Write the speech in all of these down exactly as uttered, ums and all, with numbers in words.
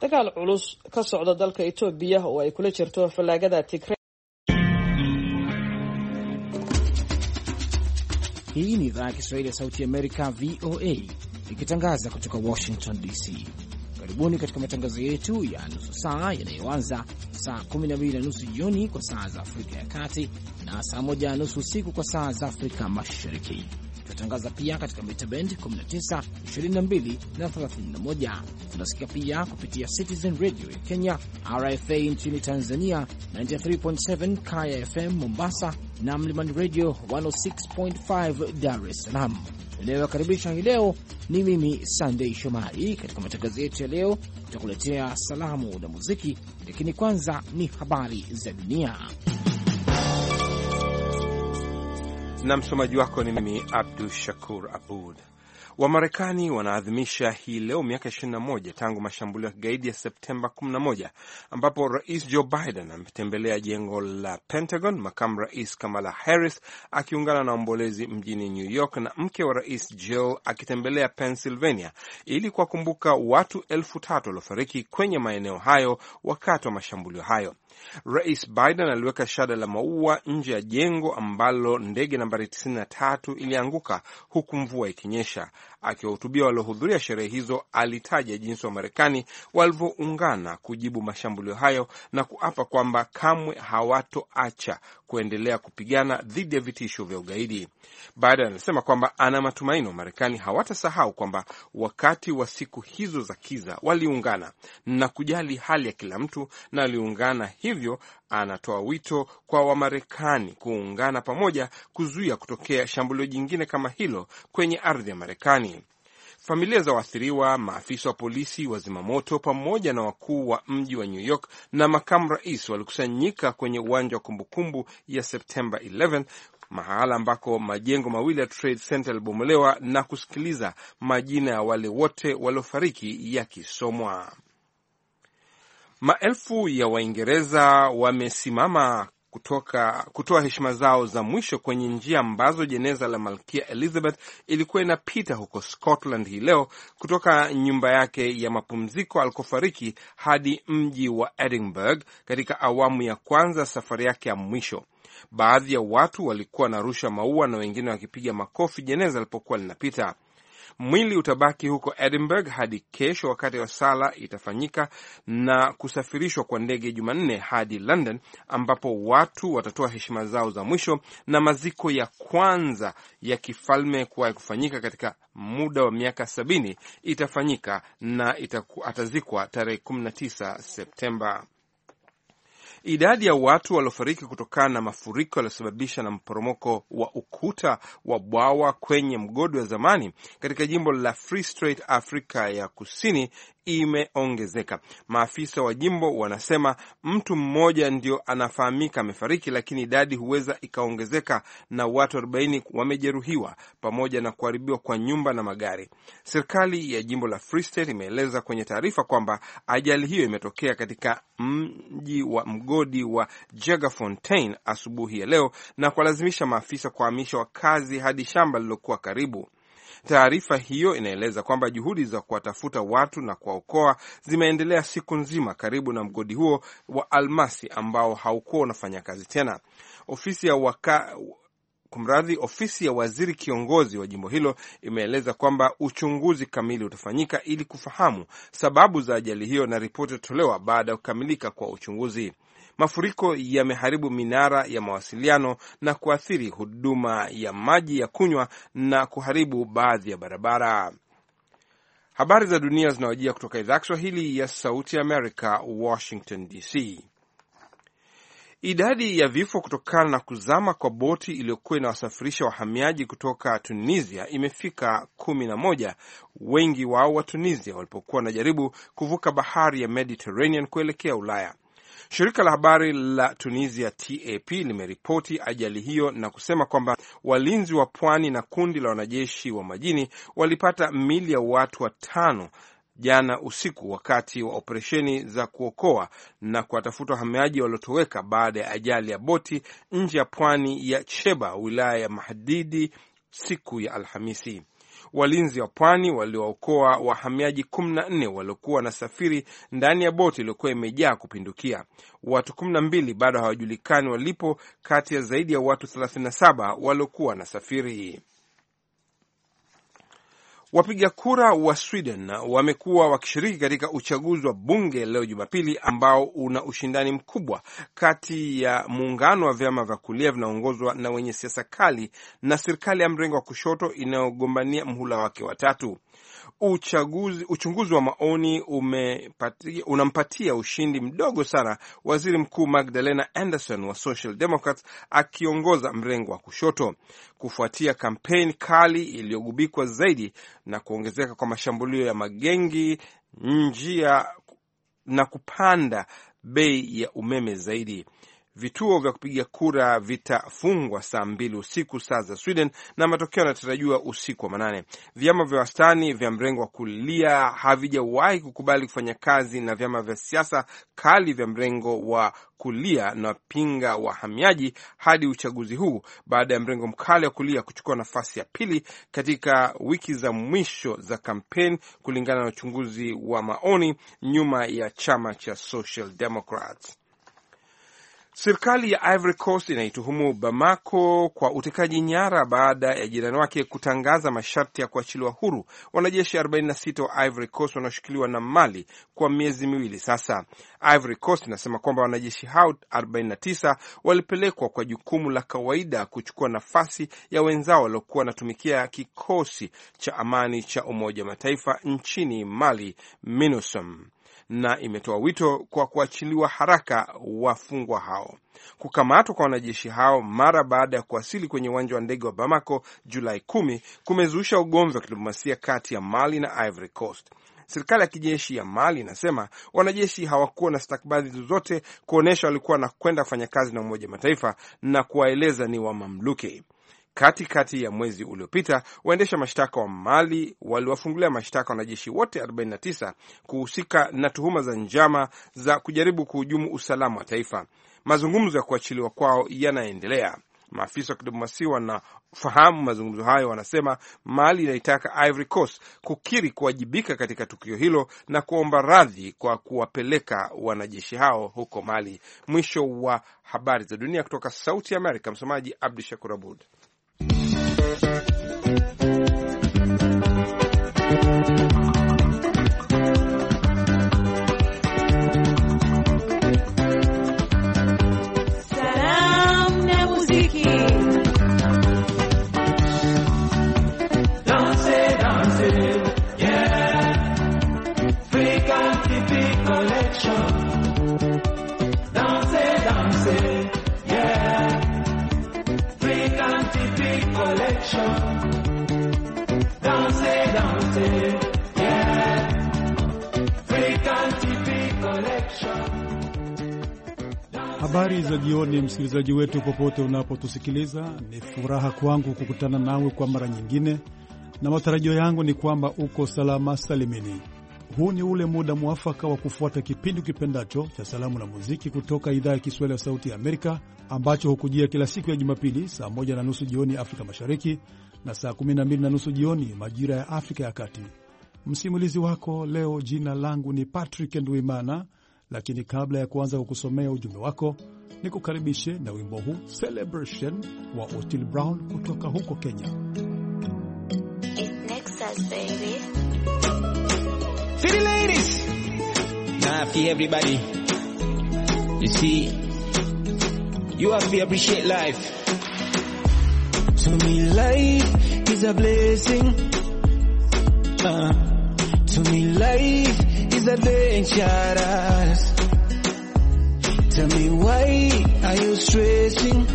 dagaal culus ka socda dalka Ethiopia oo ay kula jirto falaagada Tigray. Hii ni idhaa ya Kiswahili ya Sauti ya Amerika V O A ikitangaza kutoka Washington D C. Karibuni katika matangazo yetu ya nusu saa yanayoanza saa kumi na mbili na nusu jioni kwa saa za Afrika ya Kati na saa moja na nusu usiku kwa saa za Afrika Mashariki. Tunatangaza pia katika mita band kumi na tisa, ishirini na mbili na thelathini na moja. Tunasikia pia kupitia Citizen Radio ya Kenya, R F A nchini Tanzania, tisini na tatu nukta saba Kaya F M Mombasa na Mlimani Radio mia sita nukta tano Dar es Salaam. Ninayokaribisha hii leo ni mimi Sunday Shomari. Katika matangazo yetu ya leo tutakuletea salamu na muziki, lakini kwanza ni habari za dunia. Na msomaji wako ni mimi Abdul Shakur Abud. Wamarekani wanaadhimisha hii leo miaka ishirini na moja tangu mashambulio ya kigaidi ya Septemba kumi na moja ambapo Rais Joe Biden ametembelea jengo la Pentagon, makamu Rais Kamala Harris akiungana na waombolezi mjini New York na mke wa Rais Jill akitembelea Pennsylvania ili kuwakumbuka watu elfu tatu waliofariki kwenye maeneo hayo wakati wa mashambulio hayo. Rais Biden aliweka shada la maua nje ya jengo ambalo ndege nambari tisini na tatu ilianguka huku mvua ikinyesha. Akiwahutubia waliohudhuria sherehe hizo, alitaja jinsi wa Marekani walivyoungana kujibu mashambulio hayo na kuapa kwamba kamwe hawatoacha kuendelea kupigana dhidi ya vitisho vya ugaidi. Biden alisema kwamba ana matumaini wa Marekani hawatasahau kwamba wakati wa siku hizo za kiza waliungana na kujali hali ya kila mtu na waliungana. Hivyo anatoa wito kwa Wamarekani kuungana pamoja kuzuia kutokea shambulio jingine kama hilo kwenye ardhi ya Marekani. Familia za waathiriwa, maafisa wa polisi, wazimamoto pamoja na wakuu wa mji wa New York na makamu rais walikusanyika kwenye uwanja wa kumbukumbu ya September eleventh, mahala ambako majengo mawili ya Trade Center yalibomolewa, na kusikiliza majina ya wale wote waliofariki yakisomwa. Maelfu ya Waingereza wamesimama kutoka kutoa heshima zao za mwisho kwenye njia ambazo jeneza la Malkia Elizabeth ilikuwa inapita huko Scotland hii leo kutoka nyumba yake ya mapumziko alikofariki hadi mji wa Edinburgh katika awamu ya kwanza safari yake ya mwisho. Baadhi ya watu walikuwa wanarusha maua na wengine wakipiga makofi jeneza lilipokuwa linapita. Mwili utabaki huko Edinburgh hadi kesho wakati wa sala itafanyika na kusafirishwa kwa ndege Jumanne hadi London ambapo watu watatoa heshima zao za mwisho na maziko ya kwanza ya kifalme kuwahi kufanyika katika muda wa miaka sabini itafanyika na itaku, atazikwa tarehe kumi na tisa Septemba. Idadi ya watu waliofariki kutokana na mafuriko yaliyosababisha na mporomoko wa ukuta wa bwawa kwenye mgodi wa zamani katika jimbo la Free State, Afrika ya Kusini imeongezeka. Maafisa wa jimbo wanasema mtu mmoja ndio anafahamika amefariki, lakini idadi huweza ikaongezeka na watu arobaini wamejeruhiwa pamoja na kuharibiwa kwa nyumba na magari. Serikali ya jimbo la Free State imeeleza kwenye taarifa kwamba ajali hiyo imetokea katika mji wa mgodi wa Jagerfontein asubuhi ya leo na kuwalazimisha maafisa kuhamisha wakazi hadi shamba lililokuwa karibu. Taarifa hiyo inaeleza kwamba juhudi za kuwatafuta watu na kuwaokoa zimeendelea siku nzima karibu na mgodi huo wa almasi ambao haukuwa unafanya kazi tena. Ofisi ya waka Kumradhi, ofisi ya waziri kiongozi wa jimbo hilo imeeleza kwamba uchunguzi kamili utafanyika ili kufahamu sababu za ajali hiyo na ripoti tolewa baada ya kukamilika kwa uchunguzi. Mafuriko yameharibu minara ya mawasiliano na kuathiri huduma ya maji ya kunywa na kuharibu baadhi ya barabara. Habari za dunia zinawajia kutoka idhaa ya Kiswahili ya Sauti ya Amerika, Washington D C. Idadi ya vifo kutokana na kuzama kwa boti iliyokuwa inawasafirisha wahamiaji kutoka Tunisia imefika kumi na moja, wengi wao wa Tunisia walipokuwa wanajaribu kuvuka bahari ya Mediterranean kuelekea Ulaya. Shirika la habari la Tunisia T A P limeripoti ajali hiyo na kusema kwamba walinzi wa pwani na kundi la wanajeshi wa majini walipata miili ya watu watano jana usiku wakati wa operesheni za kuokoa na kuwatafuta wahamiaji waliotoweka baada ya ajali ya boti nje ya pwani ya Cheba, wilaya ya Mahdidi, siku ya Alhamisi. Walinzi wa pwani waliowaokoa wahamiaji kumi na nne waliokuwa wanasafiri ndani ya boti iliyokuwa imejaa kupindukia. Watu kumi na mbili bado hawajulikani walipo kati ya zaidi ya watu thelathini na saba waliokuwa wanasafiri. Wapiga kura wa Sweden wamekuwa wakishiriki katika uchaguzi wa bunge leo Jumapili, ambao una ushindani mkubwa kati ya muungano wa vyama vya kulia vinaongozwa na wenye siasa kali na serikali ya mrengo wa kushoto inayogombania mhula wake watatu. Uchaguzi, uchunguzi wa maoni umepatia, unampatia ushindi mdogo sana waziri mkuu Magdalena Andersson wa Social Democrats akiongoza mrengo wa kushoto, kufuatia kampeni kali iliyogubikwa zaidi na kuongezeka kwa mashambulio ya magengi, njia na kupanda bei ya umeme zaidi. Vituo vya kupiga kura vitafungwa saa mbili usiku saa za Sweden na matokeo yanatarajiwa usiku wa manane. Vyama vya wastani vya mrengo wa kulia havijawahi kukubali kufanya kazi na vyama vya siasa kali vya mrengo wa kulia na pinga wahamiaji hadi uchaguzi huu, baada ya mrengo mkali wa kulia kuchukua nafasi ya pili katika wiki za mwisho za kampeni, kulingana na uchunguzi wa maoni nyuma ya chama cha Social Democrats. Serikali ya Ivory Coast inaituhumu Bamako kwa utekaji nyara baada ya jirani wake kutangaza masharti ya kuachiliwa huru wanajeshi arobaini na sita wa Ivory Coast wanaoshikiliwa na Mali kwa miezi miwili sasa. Ivory Coast inasema kwamba wanajeshi hao arobaini na tisa walipelekwa kwa jukumu la kawaida kuchukua nafasi ya wenzao waliokuwa wanatumikia kikosi cha amani cha Umoja wa Mataifa nchini Mali, MINUSOM, na imetoa wito kwa kuachiliwa haraka wafungwa hao. Kukamatwa kwa wanajeshi hao mara baada ya kuwasili kwenye uwanja wa ndege wa Bamako Julai kumi kumezusha ugomvi wa kidiplomasia kati ya Mali na Ivory Coast. Serikali ya kijeshi ya Mali inasema wanajeshi hawakuwa na stakabadhi zozote kuonesha walikuwa na kwenda kufanya kazi na Umoja wa Mataifa na kuwaeleza ni wa mamluki. Katikati kati ya mwezi uliopita, waendesha mashtaka wa Mali waliwafungulia mashtaka wanajeshi wote arobaini na tisa kuhusika na tuhuma za njama za kujaribu kuhujumu usalama wa taifa. Mazungumzo ya kuachiliwa kwao yanaendelea. Maafisa wa kidiplomasia wanafahamu mazungumzo hayo wanasema Mali inaitaka Ivory Coast kukiri kuwajibika katika tukio hilo na kuomba radhi kwa kuwapeleka wanajeshi hao huko Mali. Mwisho wa habari za dunia kutoka Sauti ya Amerika. Msomaji Abdi Shakur Abud. Salam na muziki. Danse, danse, yeah. African T V collection. Danse, danse, yeah. African T V collection. Danse, danse, yeah. African T V collection. Habari za jioni, msikilizaji wetu popote unapotusikiliza. Ni furaha kwangu kukutana nawe kwa mara nyingine, na matarajio yangu ni kwamba uko salama salimini. Huu ni ule muda mwafaka wa kufuata kipindi kipendacho cha salamu na muziki kutoka idhaa ya Kiswahili ya Sauti ya Amerika, ambacho hukujia kila siku ya Jumapili saa moja na nusu jioni Afrika Mashariki na saa kumi na mbili na nusu jioni majira ya Afrika ya Kati. Msimulizi wako leo, jina langu ni Patrick Ndwimana, lakini kabla ya kuanza kukusomea ujumbe wako, nikukaribishe na wimbo huu Celebration wa Otile Brown kutoka huko Kenya. It's Nexus, baby. For the ladies, nah, for everybody. You see, you have to appreciate life. To me, life is a blessing. Uh, to me, life is adventurous. Tell me, why are you stressing?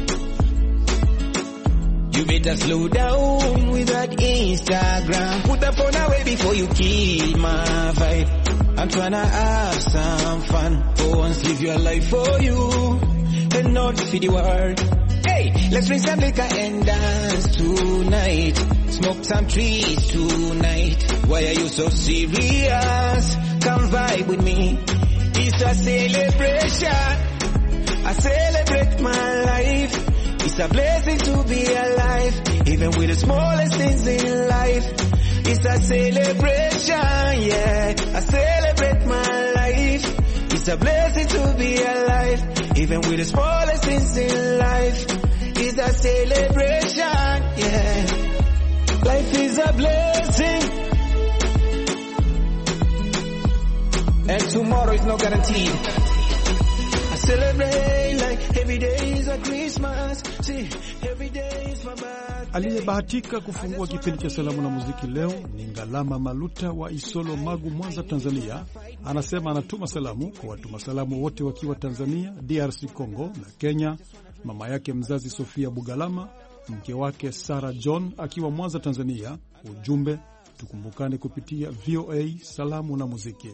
You better slow down with that Instagram. Put the phone away before you kill my vibe. I'm tryna have some fun. For once, live your life for you and not for the world. Hey, let's drink some liquor and dance tonight. Smoke some trees tonight. Why are you so serious? Come vibe with me. It's a celebration. I celebrate my life. It's a blessing to be alive, even with the smallest things in life. It's a celebration, yeah. I celebrate my life. It's a blessing to be alive, even with the smallest things in life. It's a celebration, yeah. Life is a blessing, and tomorrow is not guaranteed. I celebrate like every day is a Christmas. See, every day is my birthday. Aliyebahatika kufungua kipindi cha salamu na muziki leo ni Ngalama Maluta wa Isolo, Magu, Mwanza, Tanzania. Anasema anatuma salamu kwa watuma salamu wote wakiwa Tanzania, D R C Congo na Kenya. Mama yake mzazi Sofia Bugalama, mke wake Sarah John akiwa Mwanza, Tanzania. Ujumbe, tukumbukane kupitia V O A salamu na muziki.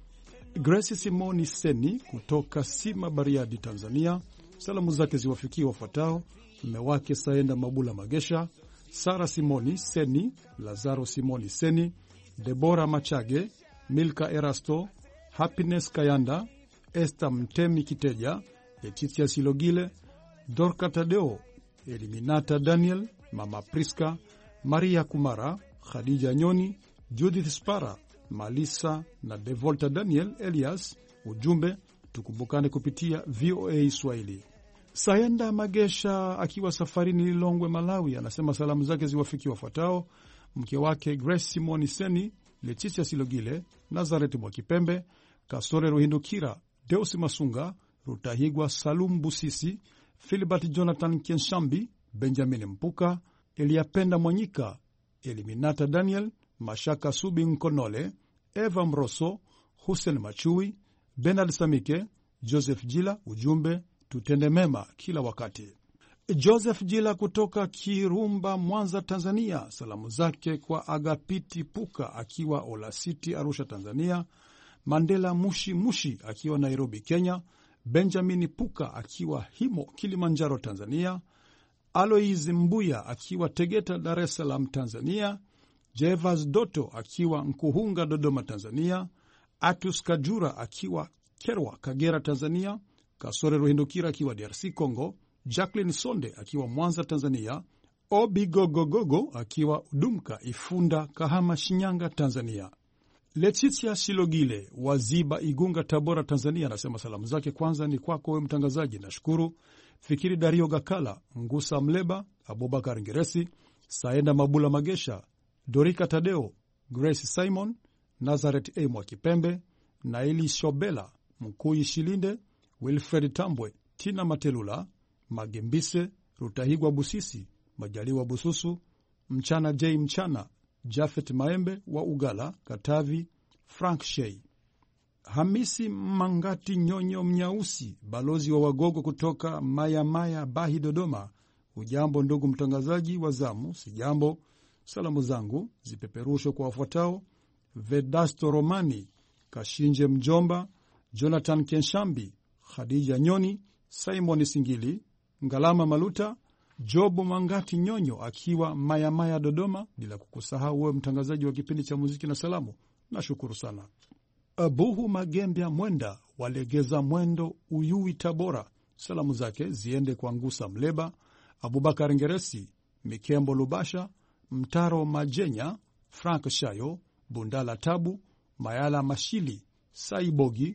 Grace Simoni Seni kutoka Sima, Bariadi, Tanzania. Salamu zake ziwafikie wafuatao: mume wake Saenda Mabula Magesha, Sara Simoni Seni, Lazaro Simoni Seni, Debora Machage, Milka Erasto, Happiness Kayanda, Esther Mtemi Kiteja, Leticia Silogile, Dorka Tadeo, Eliminata Daniel, Mama Priska, Maria Kumara, Khadija Nyoni, Judith Spara, Malisa na Devolta Daniel Elias. Ujumbe, tukumbukane kupitia V O A Swahili. Saenda Magesha akiwa safarini Lilongwe, Malawi, anasema salamu zake ziwafikie wafuatao: mke wake Grace Simoni Seni, Leticia Silogile, Nazareth Mwakipembe, Kasore Ruhindukira, Deus Masunga, Rutahigwa Salum Busisi, Philbert Jonathan Kenshambi, Benjamin Mpuka, Eliapenda Mwanyika, Eliminata Daniel, Mashaka Subi Nkonole, Eva Mroso, Hussein Machui, Bernard Samike, Joseph Jila. Ujumbe, tutende mema kila wakati. Joseph Jila kutoka Kirumba, Mwanza, Tanzania. Salamu zake kwa Agapiti Puka akiwa Olasiti, Arusha, Tanzania. Mandela Mushi Mushi akiwa Nairobi, Kenya. Benjamin Puka akiwa Himo, Kilimanjaro, Tanzania. Alois Mbuya akiwa Tegeta, Dar es Salaam, Tanzania. Jevas Doto akiwa Nkuhunga, Dodoma, Tanzania. Atus Kajura akiwa Kerwa, Kagera, Tanzania. Kasore Ruhindukira akiwa D R C Congo. Jacqueline Sonde akiwa Mwanza, Tanzania. Obigogogogo akiwa Udumka, Ifunda, Kahama, Shinyanga, Tanzania. Leticia Silogile Waziba, Igunga, Tabora, Tanzania, anasema salamu zake kwanza ni kwako wewe mtangazaji, nashukuru. Fikiri Dario Gakala, Ngusa Mleba, Abubakar Ngeresi, Saenda Mabula Magesha, Dorika Tadeo, Grace Simon, Nazareth A. Mwakipembe, Naili Shobela, Mkuyi Shilinde, Wilfred Tambwe, Tina Matelula, Magembise, Rutahigwa Busisi, Majaliwa Bususu, Mchana J. Mchana, Jafet Maembe wa Ugala, Katavi, Frank Shea. Hamisi Mangati Nyonyo Mnyausi, balozi wa Wagogo kutoka Maya Maya Bahi, Dodoma. Ujambo ndugu mtangazaji wa zamu? Sijambo. Salamu zangu zipeperushwe kwa wafuatao: Vedasto Romani, Kashinje Mjomba, Jonathan Kenshambi, Khadija Nyoni, Simon Singili, Ngalama Maluta, Jobu Mangati Nyonyo akiwa Maya Maya, Dodoma, bila kukusahau wewe mtangazaji wa kipindi cha muziki na salamu. Nashukuru sana. Abuhu Magembia Mwenda, Walegeza Mwendo, Uyui, Tabora. Salamu zake ziende kwa Ngusa Mleba, Abubakar Ngeresi, Mikembo Lubasha, Mtaro Majenya, Frank Shayo, Bundala Tabu, Mayala Mashili, Saibogi,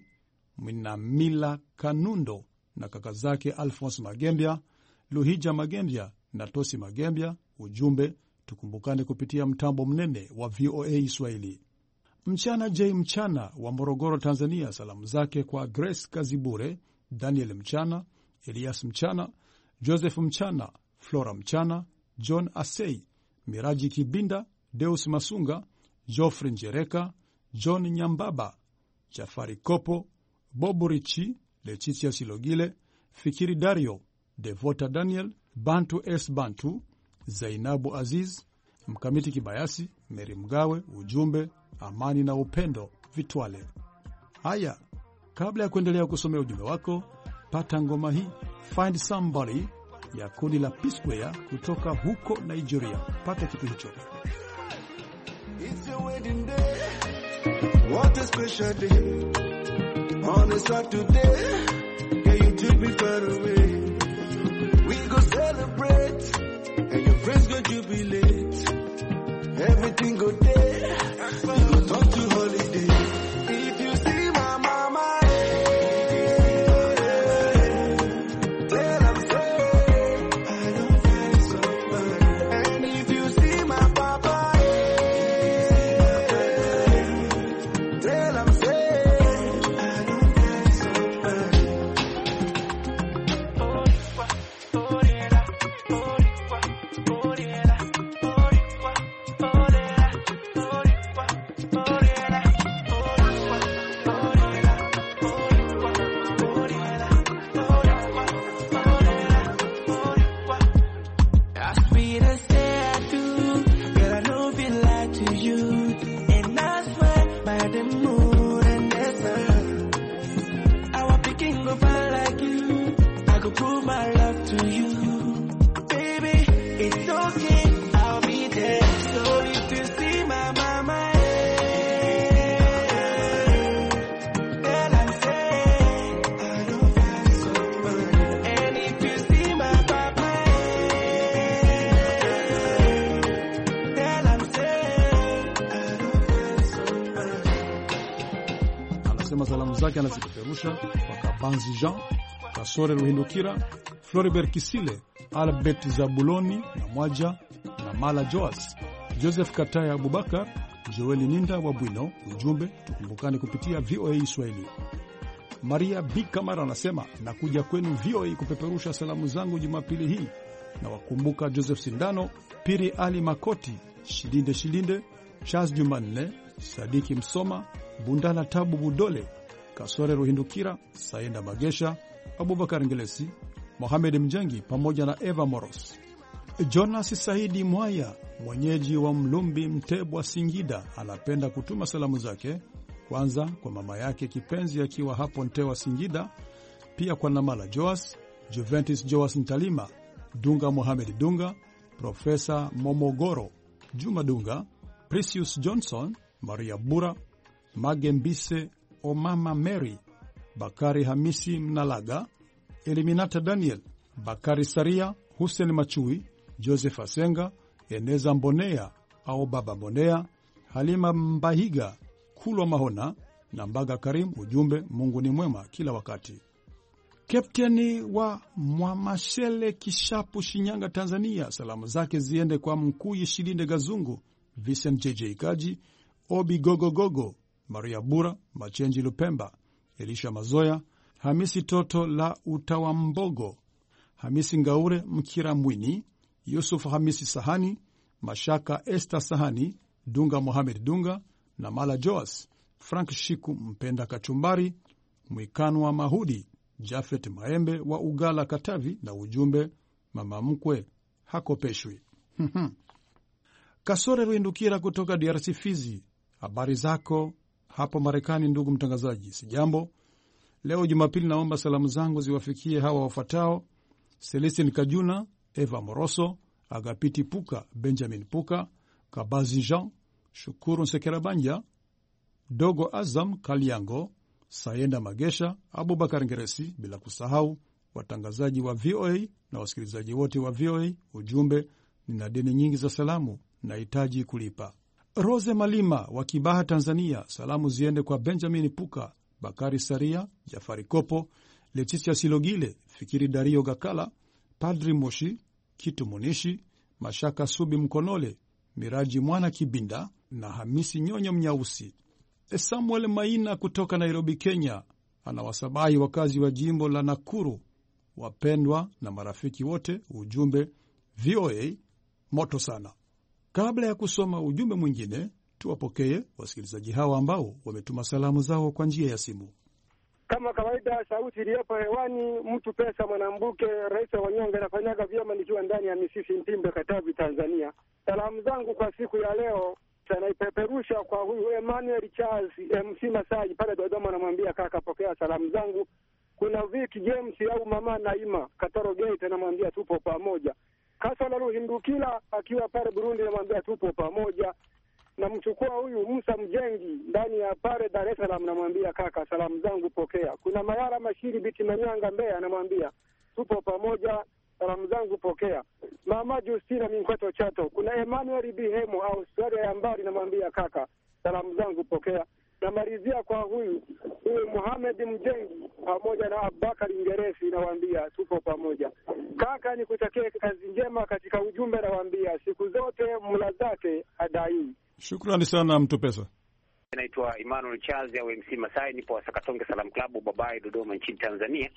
Minamila Kanundo na kaka zake Alphonse Magembia, Luhija Magembia na Tosi Magembia. Ujumbe, tukumbukane kupitia mtambo mnene wa V O A Swahili. Mchana J. Mchana wa Morogoro, Tanzania, salamu zake kwa Grace Kazibure, Daniel Mchana, Elias Mchana, Joseph Mchana, Flora Mchana, John Asei, Miraji Kibinda, Deus Masunga, Geoffrey Njereka, John Nyambaba, Jafari Kopo, Bobu Richi, Leticia Silogile, Fikiri Dario, Devota Daniel, Bantu S. Bantu, Zainabu Aziz, Mkamiti Kibayasi, Meri Mgawe. Ujumbe, amani na upendo vitwale. Haya, kabla ya kuendelea kusomea ujumbe wako, pata ngoma hii Find Somebody ya kundi la P-Square kutoka huko Nigeria. Pata kitu hicho. It's your wedding day. What a special day. On a Saturday, can you take me far away? We go celebrate, and your friends go jubilate. Everything go day. my love to you. Baby, it's okay, I'll be there. So if you see my mama, tell her say I don't feel so bad. And if you see my papa, tell her say I don't feel so bad. Anasema salamu zake anazipeperusha kwa Kabanzi Jean, Kasore Ruhindukira, Floribert Kisile, Albert Zabuloni na Mwaja na Mala Joas, Joseph Kataya Abubakar, Joeli Ninda wa Bwino. Ujumbe, tukumbukane kupitia V O A Swahili. Maria B. Kamara anasema nakuja kwenu V O A kupeperusha salamu zangu Jumapili hii, na wakumbuka Joseph Sindano, Piri Ali Makoti, Shilinde Shilinde, Charles Jumanne, Sadiki Msoma, Bundala Tabu Budole, Kasore Ruhindukira, Saenda Magesha, Abubakar Ngelesi, Mohamed Mjengi pamoja na Eva Moros. Jonas Saidi Mwaya, mwenyeji wa Mlumbi Mtebwa Singida, anapenda kutuma salamu zake kwanza kwa mama yake kipenzi akiwa hapo Ntewa Singida, pia kwa Namala Joas, Juventus Joas Ntalima, Dunga Mohamed Dunga, Profesa Momogoro, Juma Dunga, Precious Johnson, Maria Bura, Magembise Omama Mary, Bakari Hamisi Mnalaga, Eliminata Daniel, Bakari Saria, Hussein Machui, Joseph Asenga, Eneza Mbonea au Baba Mbonea, Halima Mbahiga, Kulwa Mahona na Mbaga Karim. Ujumbe, Mungu ni mwema kila wakati. Kapteni wa Mwamashele Kishapu, Shinyanga, Tanzania, salamu zake ziende kwa Mkuyi Shilinde Gazungu, Vincent J J Kaji, Obi Gogo Gogo, Maria Bura, Machenji Lupemba, Elisha Mazoya, Hamisi Toto la Utawambogo, Hamisi Ngaure Mkira Mwini, Yusuf Hamisi Sahani, Mashaka Esther Sahani, Dunga Mohamed Dunga na Mala Joas, Frank Shiku Mpenda Kachumbari, Mwikanwa Mahudi, Jafet Maembe wa Ugala Katavi, na ujumbe, mama mkwe hakopeshwi. Kasore Ruindukira kutoka D R C Fizi, habari zako hapo Marekani ndugu mtangazaji? Sijambo. Leo Jumapili naomba salamu zangu ziwafikie hawa wafuatao: Celestine Kajuna, Eva Moroso, Agapiti Puka, Benjamin Puka, Kabazi Jean, Shukuru Nsekerabanja, Dogo Azam Kaliango, Saenda Magesha, Abubakar Ngeresi, bila kusahau watangazaji wa V O A na wasikilizaji wote wa V O A. Ujumbe, nina deni nyingi za salamu, nahitaji kulipa. Rose Malima wa Kibaha, Tanzania, salamu ziende kwa Benjamin Puka, Bakari Saria, Jafari Kopo, Leticia Silogile, Fikiri Dario Gakala, Padri Moshi, Kitu Munishi, Mashaka Subi Mkonole, Miraji Mwana Kibinda na Hamisi Nyonyo Mnyausi. Samuel Maina kutoka Nairobi, Kenya, anawasabahi wakazi wa jimbo la Nakuru, wapendwa na marafiki wote. Ujumbe, V O A moto sana. Kabla ya kusoma ujumbe mwingine, tuwapokee wasikilizaji hawa ambao wametuma salamu zao kwa njia ya simu. Kama kawaida, sauti iliyopo hewani, mtu pesa Mwanambuke, rais wa Wanyonge, nafanyaga vyema nikiwa ndani ya Misisi Mpimbe, Katavi, Tanzania. Salamu zangu kwa siku ya leo tunaipeperusha kwa huyu Emmanuel Charles M C Masai pale Dodoma, namwambia kaka pokea salamu zangu. Kuna Vicky James au mama Naima Katoro Gate, namwambia tupo pamoja. Kasala Ruhindukila akiwa pale Burundi, namwambia tupo pamoja. Na mchukua huyu Musa Mjengi ndani ya pale Dar es Salaam, namwambia kaka salamu zangu pokea. Kuna Mayara Mashiri Biti Manyanga Mbeya, namwambia tupo pamoja, salamu zangu pokea. Mama Justina Minkweto Chato, kuna Emmanuel Bihemo au Australia ya mbali, namwambia kaka salamu zangu pokea. Namalizia kwa huyu huyu Mohamed Mjengi pamoja na Abubakar Ngeresi, nawaambia tupo pamoja. Kaka nikutakie kazi njema katika ujumbe, nawaambia siku zote mla zake adai. Shukrani sana mtu pesa. Naitwa Emmanuel Charles au M C Masai, nipo Wasakatonge Salam Club Babai Dodoma nchini Tanzania.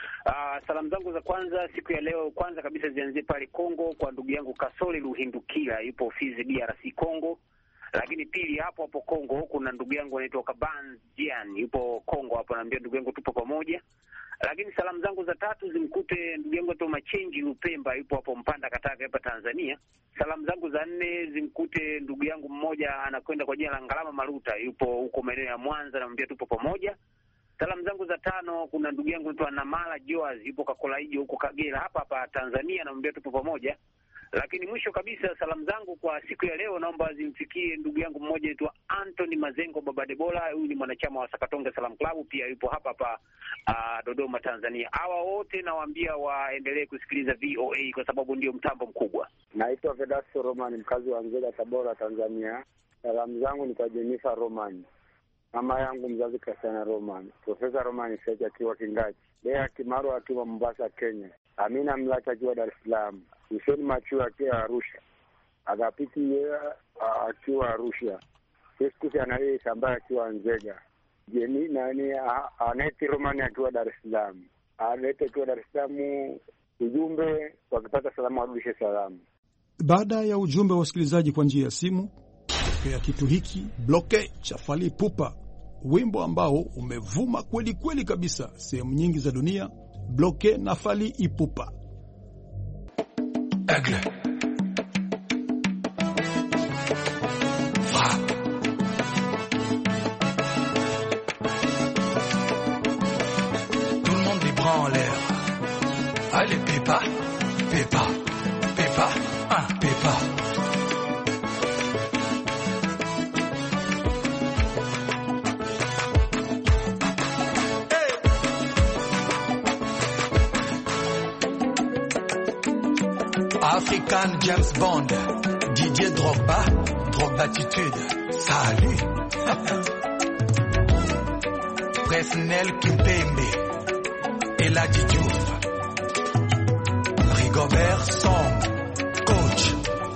Uh, salamu zangu za kwanza siku ya leo kwanza kabisa zianzie pale Kongo kwa ndugu yangu Kasole Luhindukira, yupo Fizi D R C Kongo. Lakini pili hapo hapo Kongo kuna ndugu yangu anaitwa Kabanzian, yupo Kongo hapo, naambia ndugu yangu tupo pamoja. Lakini salamu zangu za tatu zimkute ndugu yangu anaitwa Machenji Lupemba, yupo hapo Mpanda Kataga hapa Tanzania. Salamu zangu za nne zimkute ndugu yangu mmoja anakwenda kwa jina la Ngalama Maruta, yupo huko maeneo ya Mwanza, naambia tupo pamoja. Salamu zangu za tano kuna ndugu yangu anaitwa Namala Joaz yupo Kakolaijo huko Kagera hapa hapa Tanzania, naomba tupo pamoja. Lakini mwisho kabisa salamu zangu kwa siku ya leo naomba zimfikie ndugu yangu mmoja anaitwa Anthony Mazengo Baba Debola, huyu ni mwanachama wa Sakatonge Salam Club, pia yupo hapa hapa uh, Dodoma Tanzania. Hawa wote nawaambia waendelee kusikiliza V O A kwa sababu ndio mtambo mkubwa. Naitwa Vedasto Roman, mkazi wa Nzega Tabora Tanzania. Salamu zangu ni kwa Jennifer Roman, mama yangu mzazi Christiana Roman, Profesa Roman Secha akiwa Kingachi, Lea Kimaro akiwa Mombasa Kenya, Amina Mlacha akiwa Dar es Salaam, Hussein Machu akiwa Arusha, Agapiti yeye akiwa Arusha, Festus anaye Sambaya akiwa Nzega, Jeni nani Aneti Roman akiwa Dar es Salaam, Aneti akiwa Dar es Salaam. Ujumbe wakipata salamu warudishe salamu. Baada ya ujumbe wa wasikilizaji kwa njia ya simu, ya kitu hiki Bloke cha Fally Ipupa, wimbo ambao umevuma kweli kweli kabisa sehemu nyingi za dunia. Bloke na Fally Ipupa. Aigle. Frappe. Tout le monde les bras en l'air. Allez, Pépa, Pépa, Pépa, un Pépa. African James Bond, Didier Drogba, Drogbatitude, salut. Presnel Kimpembe, Eladi Diouf, Rigobert Song, coach.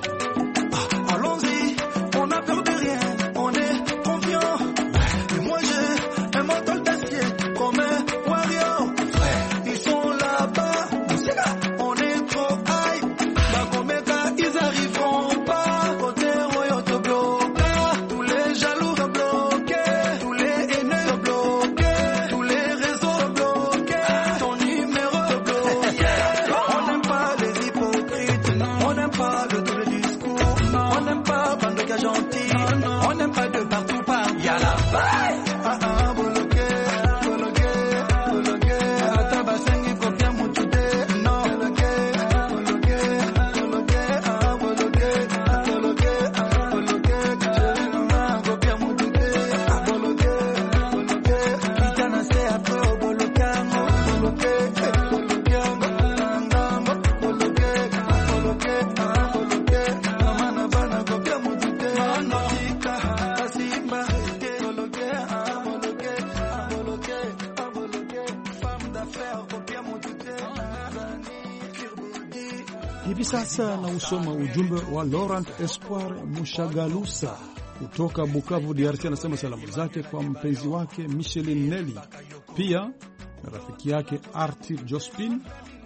Ah, allons-y, on n'a peur de rien, on est confiant. Et moi j'ai un mental d'acier comme un warrior. Frère, ils sont là-bas, on est trop high. Bakomeka, ils arriveront pas. Côté royaume te bloque, tous les jaloux te bloquent, tous les haineux te bloquent, tous les réseaux te bloquent, ton numéro te bloque. On n'aime pas les hypocrites, on n'aime pas le double discours, on n'aime pas bande de gars gentils, on n'aime pas de partout par. Y'a la faille. Ah ah, bloqué, bloqué, bloqué. Atabasengi kopia mutude, non. Bloqué, bloqué, bloqué, ah bloqué, bloqué, ah bloqué. Chelina kopia mutude, ah bloqué, bloqué. Kitana se apro bloquango, bloqué, bloqué, ngango, bloqué, bloqué, ah bloqué. Mama bana kopia mutude, no tika, asimba, bloqué, ah bloqué, ah bloqué, ah bloqué. Femme d'affaires kopia mutude, Tanzania, Kirbudi. Hivi sasa na usoma ujumbe wa Laurent Espoir Mushagalusa kutoka Bukavu D R C. Anasema salamu zake kwa mpenzi wake Micheline Nelly, pia na rafiki yake Arthur Jospin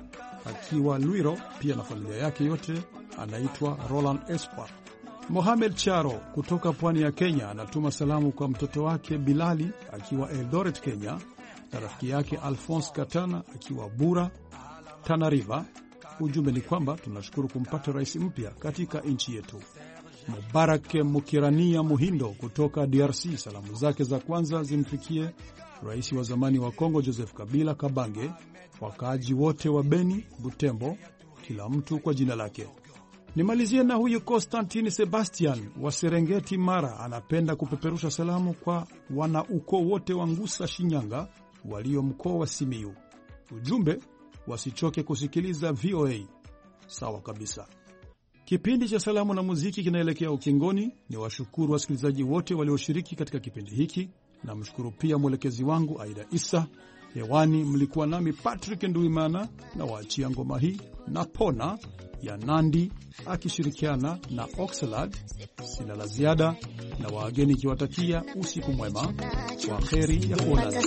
akiwa Luiro, pia na familia yake yote. Anaitwa Roland Espoir. Mohamed Charo kutoka pwani ya Kenya anatuma salamu kwa mtoto wake Bilali akiwa Eldoret Kenya, na rafiki yake Alphonse Katana akiwa Bura Tana River. Ujumbe ni kwamba tunashukuru kumpata rais mpya katika nchi yetu. Mubarak Mukirania Muhindo kutoka D R C, salamu zake za kwanza zimfikie rais wa zamani wa Kongo Joseph Kabila Kabange, wakaaji wote wa Beni, Butembo, kila mtu kwa jina lake. Nimalizie na huyu Constantine Sebastian wa Serengeti Mara, anapenda kupeperusha salamu kwa wana ukoo wote wa Ngusa Shinyanga walio mkoa wa Simiyu. Ujumbe, wasichoke kusikiliza V O A. Sawa kabisa. Kipindi cha salamu na muziki kinaelekea ukingoni. Ni washukuru wasikilizaji wote walioshiriki katika kipindi hiki, na mshukuru pia mwelekezi wangu Aida Isa. Hewani mlikuwa nami Patrick Nduimana, na waachia ngoma hii na Pona ya Nandi akishirikiana na Oxlade. Sina la ziada na wageni kiwatakia usiku mwema, kwa heri ya kuonana.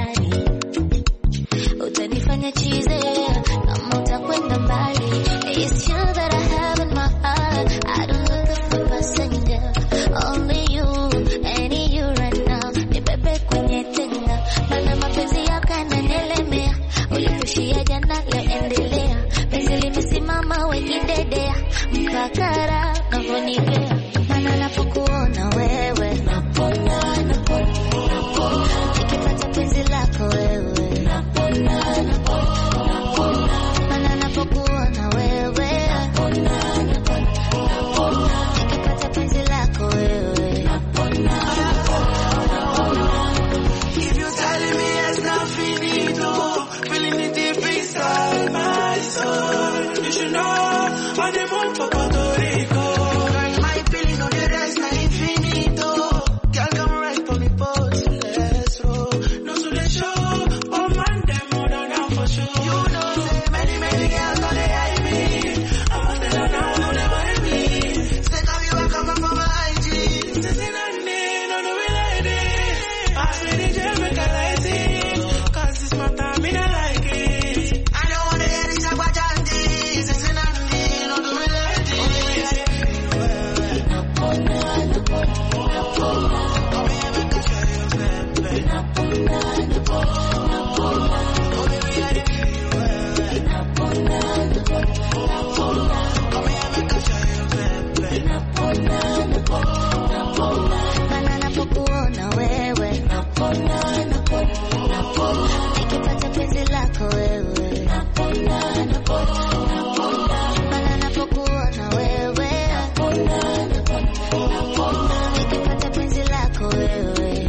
Utanifanya chize kama utakwenda mbali. It's you that I have in my heart. I don't look at the passenger, only you, any you right now. Ni bebe kwenye tenga, mana mapenzi yako yananielemea. Ulitushia jana leo endelea, penzi limesimama wekidedea, mkakara navonigea. Mana napokuona wewe napona, napona, napona. Nikipata penzi lako wewe honeymoon for Puerto Rico. Girl, my feeling on the rest na infinito. Girl, come right for me pose, let's roll. No so they show, oh man, them more than now for sure. You know, say many, many girls on the I V. I'm a tell now, no they worry me. Say come you back up for my I G. Say say no need, no no we like it. Ask me the gel, make I like it. Cause this my time, me not like it. I don't wanna hear this about Jandy. Say say no need, no do we like it. Banana pokuona wewe nikipata penzi lako wewe banana pokuona wewe nikipata penzi lako wewe.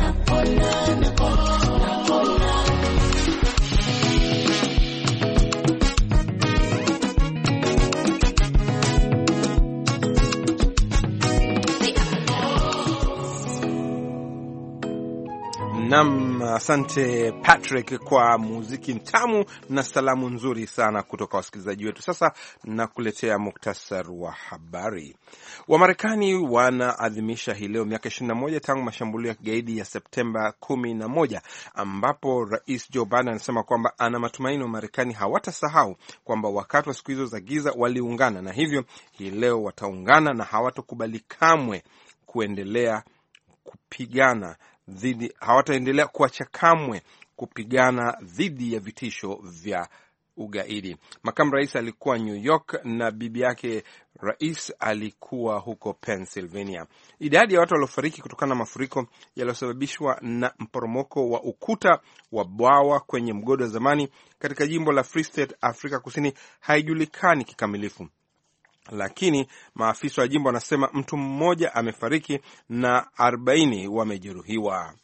Nam, asante Patrick kwa muziki mtamu na salamu nzuri sana kutoka wasikilizaji wetu. Sasa nakuletea muktasar wa habari. Wamarekani wanaadhimisha hii leo miaka ishirini na moja tangu mashambulio ya kigaidi ya Septemba kumi na moja, ambapo Rais Joe Biden anasema kwamba ana matumaini wa Marekani hawatasahau kwamba wakati wa siku hizo za giza waliungana, na hivyo hii leo wataungana na hawatokubali kamwe kuendelea kupigana dhidi hawataendelea kuacha kamwe kupigana dhidi ya vitisho vya ugaidi. Makamu rais alikuwa New York na bibi yake rais alikuwa huko Pennsylvania. Idadi ya watu waliofariki kutokana na mafuriko yaliyosababishwa na mporomoko wa ukuta wa bwawa kwenye mgodo wa zamani katika jimbo la Free State, Afrika Kusini haijulikani kikamilifu, lakini maafisa wa jimbo wanasema mtu mmoja amefariki na arobaini wamejeruhiwa.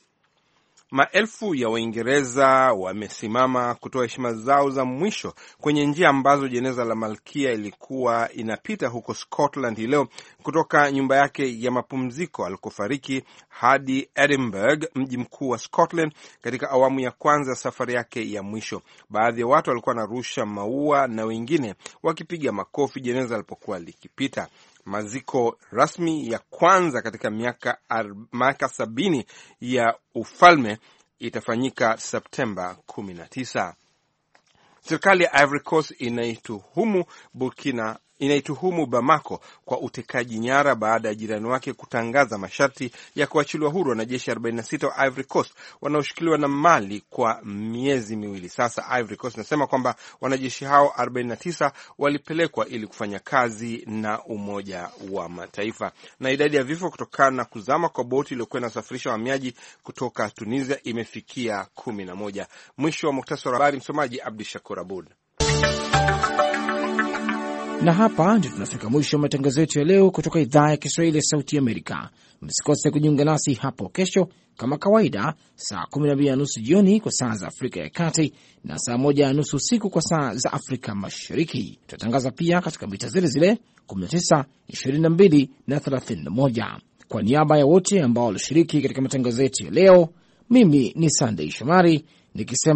Maelfu ya Waingereza wamesimama kutoa heshima zao za mwisho kwenye njia ambazo jeneza la Malkia ilikuwa inapita huko Scotland hii leo kutoka nyumba yake ya mapumziko alikofariki hadi Edinburgh, mji mkuu wa Scotland, katika awamu ya kwanza ya safari yake ya mwisho. Baadhi ya watu walikuwa wanarusha maua na wengine wakipiga makofi jeneza alipokuwa likipita. Maziko rasmi ya kwanza katika miaka miaka sabini ya ufalme itafanyika Septemba kumi na tisa. Serikali ya Ivory Coast inaituhumu Burkina inaituhumu Bamako kwa utekaji nyara baada ya jirani wake kutangaza masharti ya kuachiliwa huru wanajeshi arobaini na sita wa Ivory Coast wanaoshikiliwa na Mali kwa miezi miwili sasa. Ivory Coast nasema kwamba wanajeshi hao arobaini na tisa walipelekwa ili kufanya kazi na Umoja wa Mataifa. Na idadi ya vifo kutokana na kuzama kwa boti iliyokuwa inasafirisha wahamiaji kutoka Tunisia imefikia kumi na moja. Mwisho wa muktasari wa habari. Msomaji Abdi Shakur Abud. Na hapa ndio tunafika mwisho wa matangazo yetu ya leo kutoka idhaa ya Kiswahili ya Sauti Amerika. Msikose kujiunga nasi hapo kesho kama kawaida, saa kumi na mbili na nusu jioni kwa saa za Afrika ya Kati na saa moja na nusu usiku kwa saa za Afrika Mashariki. Tutatangaza pia katika mita zile zile kumi na tisa, ishirini na mbili na thelathini na moja. Kwa niaba ya wote ambao walishiriki katika matangazo yetu ya leo, mimi ni Sunday Shomari nikisema